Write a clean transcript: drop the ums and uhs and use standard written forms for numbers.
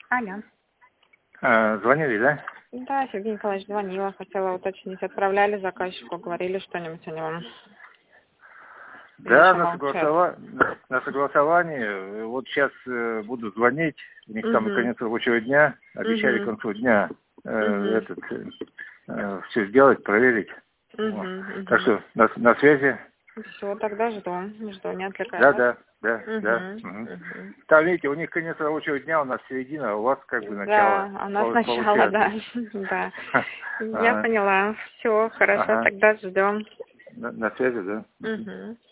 Алло. Звонили, да? Да, Сергей Николаевич звонила, хотела уточнить, отправляли заказчику, говорили что-нибудь о нем. Да, на согласовании. Вот сейчас буду звонить. У них там конец рабочего дня. Обещали к концу дня все сделать, проверить. Вот. Так что на связи. Все, тогда жду, не отвлекайтесь. Да. Там, видите, у них конец рабочего дня, у нас середина, а у вас как бы начало. Да, у нас начало, да. Я поняла. Все, хорошо, тогда ждем. На связи, да.